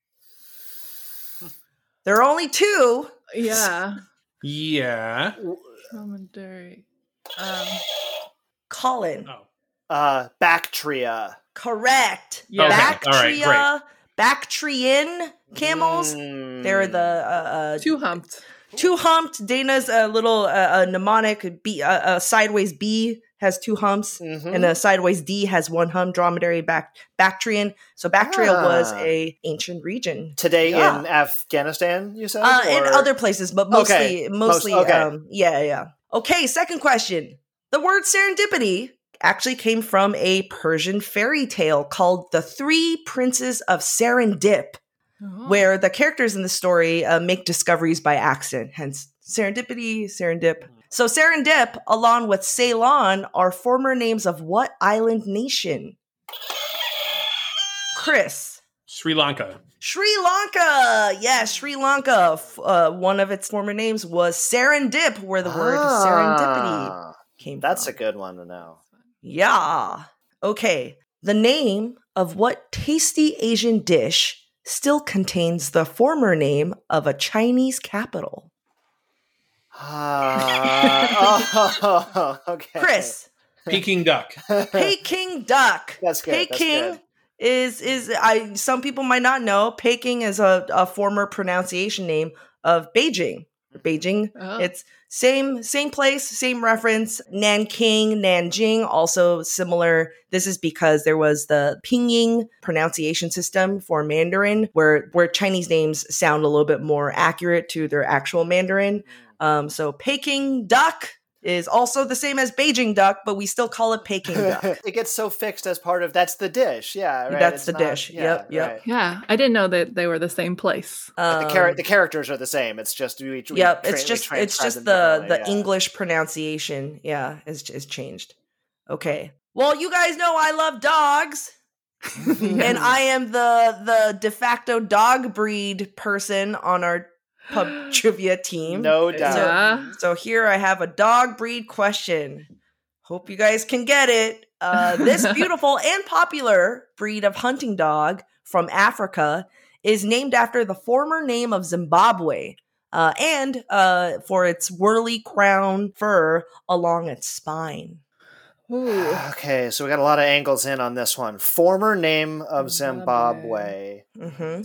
There are only two. Yeah. Yeah. Commentary. Um, Colin. Oh. uh, Bactria. Correct. Yeah. Okay, Bactria, all right, Bactrian camels. Mm. They're the uh, uh, two humped. two humped. Dana's a little uh, a mnemonic B, uh, a sideways B has two humps, Mhm. and a sideways D has one hump. Dromedary back Bactrian. So Bactria Ah. was a ancient region. Today Yeah. in Afghanistan, you said? Uh, in Or- other places, but mostly, Okay. mostly, Most- okay. um, yeah, yeah. Okay, second question. The word serendipity actually came from a Persian fairy tale called The Three Princes of Serendip, Oh. where the characters in the story uh, make discoveries by accident, hence serendipity, serendip. So Serendip, along with Ceylon, are former names of what island nation? Chris. Sri Lanka. Sri Lanka. Yes, Sri Lanka. F- Uh, one of its former names was Serendip, where the word serendipity Ah, came That's from. a good one to know. Yeah. Okay. The name of what tasty Asian dish still contains the former name of a Chinese capital? Ah, oh, okay. Chris. Peking duck. Peking duck. That's good, that's Peking good. is is I some people might not know. Peking is a, a former pronunciation name of Beijing. Beijing. Oh. It's Same, same place, same reference. Nanking, Nanjing, also similar. This is because there was the Pinyin pronunciation system for Mandarin, where where Chinese names sound a little bit more accurate to their actual Mandarin. Um, so Peking duck is also the same as Beijing duck, but we still call it Peking duck. It gets so fixed as part of that's the dish. Yeah, right. That's It's the not- dish. yeah, Yep, yep. right. Yeah, I didn't know that they were the same place. But the, Um, char- the characters are the same. It's just we. we Yep, tra- it's we just transcribe it's just them the differently, the yeah. English pronunciation, yeah, is is changed. Okay. Well, you guys know I love dogs. And I am the the de facto dog breed person on our pub trivia team. No doubt. Yeah. So here I have a dog breed question. Hope you guys can get it. Uh, this beautiful and popular breed of hunting dog from Africa is named after the former name of Zimbabwe, uh, and uh, for its whirly crown fur along its spine. Ooh. Okay, so we got a lot of angles in on this one. Former name of Zimbabwe, hmm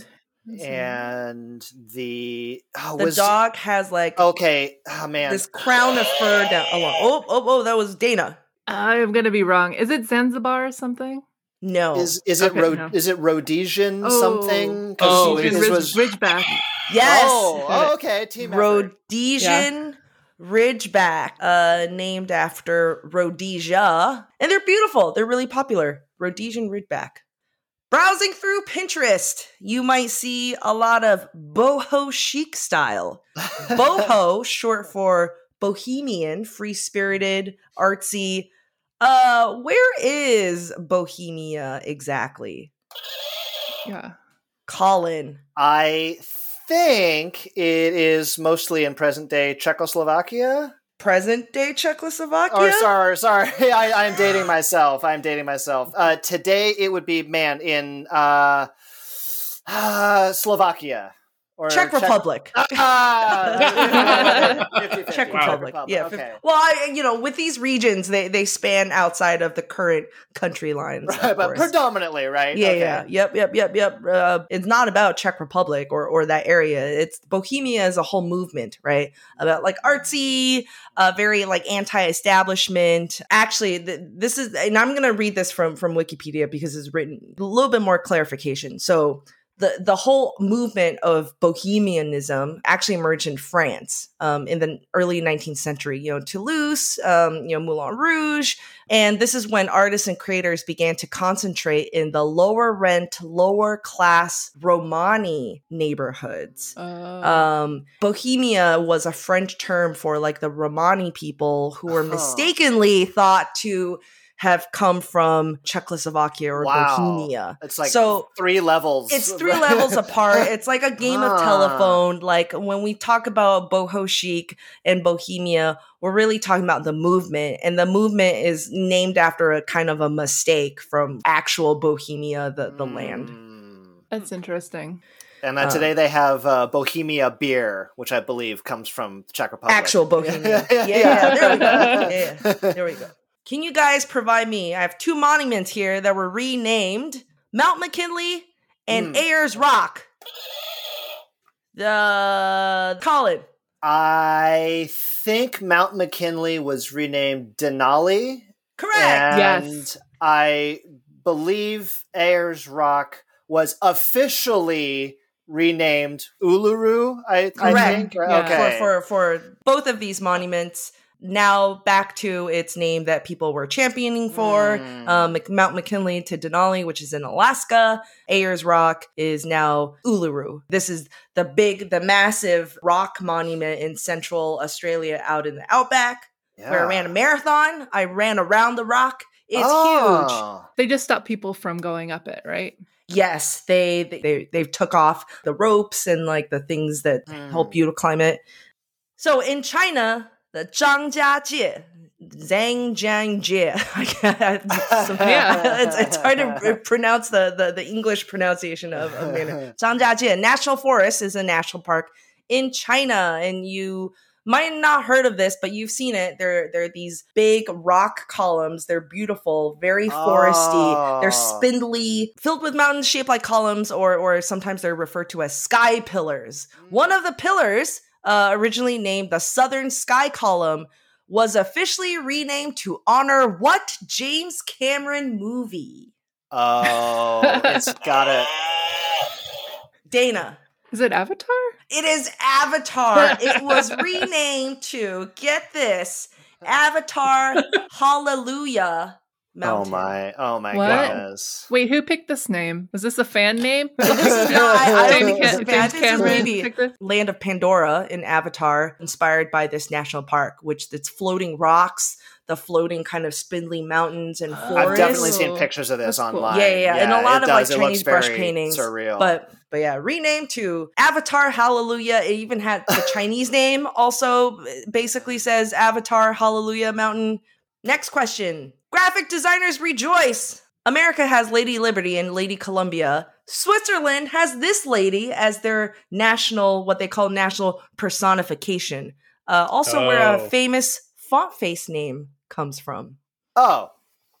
and the oh, The was dog has like okay. Oh man, this crown of fur down along. Oh, oh, oh! That was Dana. I'm gonna be wrong. Is it Zanzibar or something? No, is is it Okay, Ro- no. is it Rhodesian Oh. something? 'Cause Oh, this Rhodesian was Ridge, Ridgeback. yes. Oh, oh, okay. Team effort. Rhodesian Ridgeback, uh, named after Rhodesia. And they're beautiful. They're really popular. Rhodesian Ridgeback. Browsing through Pinterest, you might see a lot of boho chic style. Boho, short for bohemian, free-spirited, artsy. Uh, where is Bohemia exactly? Yeah. Colin. I think it is mostly in present day Czechoslovakia. Present day Czechoslovakia? Or sorry, sorry, I, I'm dating myself. I'm dating myself. Uh, today it would be man in uh, uh, Slovakia or Czech Republic. Ah, fifty-fifty. Czech Wow. Republic. Yeah. Okay. Well, I, you know, with these regions, they they span outside of the current country lines. of Right, but course. predominantly, right? Yeah, Okay. yeah, yep, yep, yep, yep. Uh, it's not about Czech Republic or or that area. It's Bohemia as a whole movement, right? About like artsy, uh, very like anti-establishment. Actually, th- this is, and I'm gonna read this from from Wikipedia because it's written a little bit more clarification. So. The, the whole movement of bohemianism actually emerged in France um, in the early nineteenth century. You know, Toulouse, um, you know, Moulin Rouge. And this is when artists and creators began to concentrate in the lower rent, lower class Romani neighborhoods. Uh, Um, Bohemia was a French term for like the Romani people who were Huh. mistakenly thought to have come from Czechoslovakia or Wow. Bohemia. It's like So three levels. it's three levels apart. It's like a game of Ah. telephone. Like when we talk about boho chic and Bohemia, we're really talking about the movement. And the movement is named after a kind of a mistake from actual Bohemia, the, the land. Mm. that's interesting. And uh, Uh, today they have uh, Bohemia beer, which I believe comes from the Czech Republic. Actual Bohemia. Yeah, yeah, there we go. Yeah, yeah, there we go. Can you guys provide me? I have two monuments here that were renamed Mount McKinley and Mm. Ayers Rock. The Colin. I think Mount McKinley was renamed Denali. Correct. And Yes. I believe Ayers Rock was officially renamed Uluru, I, I Correct. think. Yeah. Okay. for, for for both of these monuments, now back to its name that people were championing for. Mm. Um, Mc- Mount McKinley to Denali, which is in Alaska. Ayers Rock is now Uluru. This is the big, the massive rock monument in central Australia out in the outback Yeah. where I ran a marathon. I ran around the rock. It's huge. Oh. They just stop people from going up it, right? Yes, they they they they've took off the ropes and like the things that Mm. help you to climb it. So in China, the Zhangjiajie, Zhang Jiangjie. Yeah. it's, it's hard to pronounce the, the, the English pronunciation of, of Mandarin. Zhangjiajie National Forest is a national park in China, and you might not heard of this, but you've seen it. There, there are these big rock columns. They're beautiful, very foresty. They're Oh. spindly, filled with mountains shaped like columns, or or sometimes they're referred to as sky pillars. One of the pillars uh, originally named the Southern Sky Column, was officially renamed to honor what James Cameron movie? Oh, it's gotta... Dana. Is it Avatar? It is Avatar. It was renamed to, get this, Avatar Hallelujah Mountain. Oh my, oh my What? goodness. Wait, who picked this name? Was this a fan name? This is not, I, I don't think James this is Ca- bad. James This is Cameron maybe picked this? Land of Pandora in Avatar, inspired by this national park, which it's floating rocks, the floating kind of spindly mountains and forests. I've definitely seen pictures of this That's cool. online. Yeah, yeah, yeah, and a lot it of like does. It looks Chinese brush very paintings. surreal. But but yeah, renamed to Avatar Hallelujah. It even had the Chinese name also basically says Avatar Hallelujah Mountain. Next question. Graphic designers rejoice. America has Lady Liberty and Lady Columbia. Switzerland has this lady as their national, what they call national personification. Uh, also, Oh. where a famous font face name comes from. Oh,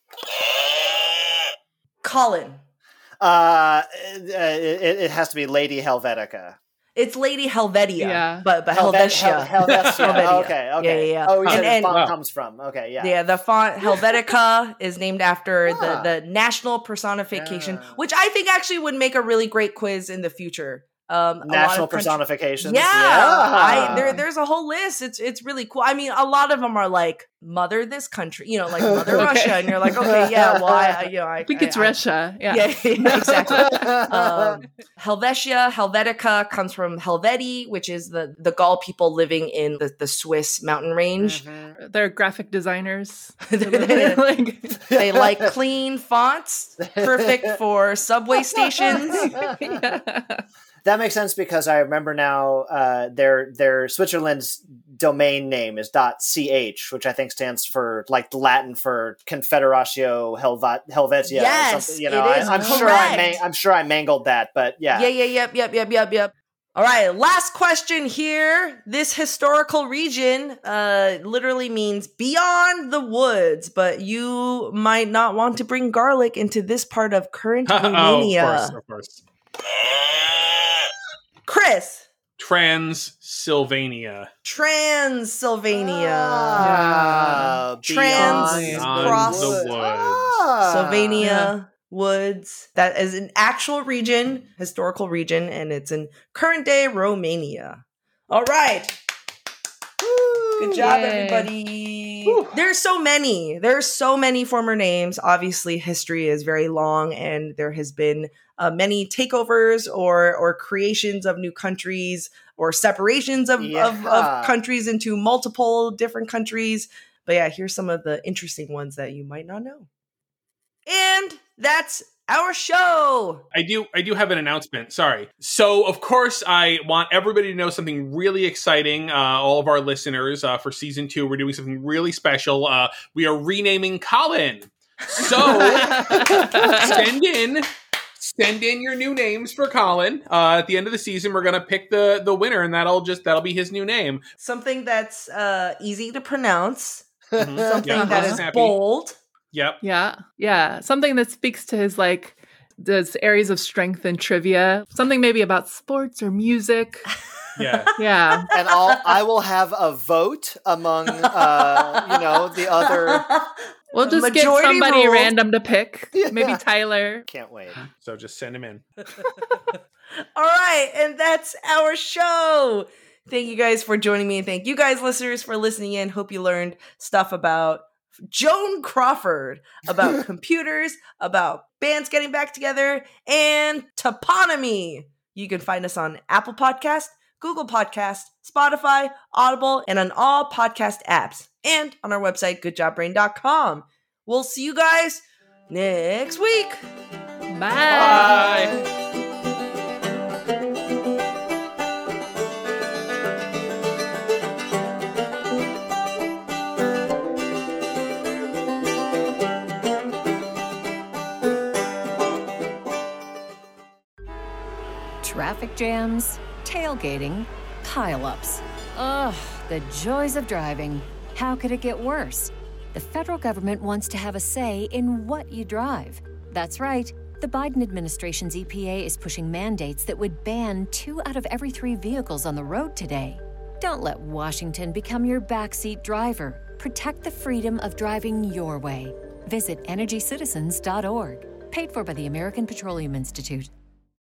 Colin. uh, it, it, it has to be Lady Helvetica. It's Lady Helvetia, Yeah. but but Helvet- Helvetia. Hel- Helvetia. Helvetia. Okay, okay. Yeah, yeah, yeah. Oh, you said And- the and- font Wow. comes from. Okay, yeah. Yeah, the font Helvetica is named after Ah. the, the national personification, Yeah. which I think actually would make a really great quiz in the future. Um, a lot National of country- personifications. Yeah, I, there, Yeah. there's a whole list. It's it's really cool. I mean, a lot of them are like mother this country, you know, like mother Okay. Russia, and you're like, okay, yeah, well, I, I you know, I, I think it's I, I- Russia. Yeah. Yeah, yeah, exactly. um, Helvetia, Helvetica comes from Helveti, which is the, the Gaul people living in the, the Swiss mountain range. Mhm. They're graphic designers. They- Like- They like clean fonts, perfect for subway stations. Yeah. That makes sense because I remember now uh, their their Switzerland's domain name is .ch, which I think stands for like Latin for Confederatio Helvet- Helvetia. or Yes, something, you know, it is I, I'm sure I correct. man- I'm sure I mangled that, but yeah. Yeah, yeah, yep, yep, yep, yep, yep. All right, last question here. This historical region uh, literally means beyond the woods, but you might not want to bring garlic into this part of current oh, of Romania. course, of course. Chris, Transylvania. Transylvania. Ah, Trans beyond cross- the the woods. woods. Ah. Sylvania Woods. That is an actual region, historical region, and it's in current day Romania. All right. Good job, Yay. everybody. There's so many. There's so many former names. Obviously, history is very long, and there has been uh, many takeovers or or creations of new countries or separations of, of, Yeah. of countries into multiple different countries. But yeah, here's some of the interesting ones that you might not know. And that's our show. I do I do have an announcement. Sorry. So, of course, I want everybody to know something really exciting. Uh, all of our listeners, uh, for season two, we're doing something really special. Uh, we are renaming Colin. So, send in send in your new names for Colin. Uh, at the end of the season, we're gonna pick the the winner, and that'll just that'll be his new name. Something that's uh, easy to pronounce. Mhm. Something Yeah, that I'm is happy. bold. Yep. Yeah. Yeah. Something that speaks to his like those areas of strength and trivia. Something maybe about sports or music. Yeah. Yeah. And I'll I will have a vote among uh, you know the other. We'll just get Majority somebody rules. random to pick. Yeah. Maybe Tyler. Can't wait. So just send him in. All right, and that's our show. Thank you guys for joining me, and thank you guys, listeners, for listening in. Hope you learned stuff about Joan Crawford, about computers, about bands getting back together, and toponymy. You can find us on Apple Podcast, Google Podcast, Spotify, Audible, and on all podcast apps, and on our website, good job brain dot com. We'll see you guys next week. Bye. Bye. Traffic jams, tailgating, pileups. Ugh, the joys of driving. How could it get worse? The federal government wants to have a say in what you drive. That's right. The Biden administration's E P A is pushing mandates that would ban two out of every three vehicles on the road today. Don't let Washington become your backseat driver. Protect the freedom of driving your way. Visit energy citizens dot org. Paid for by the American Petroleum Institute.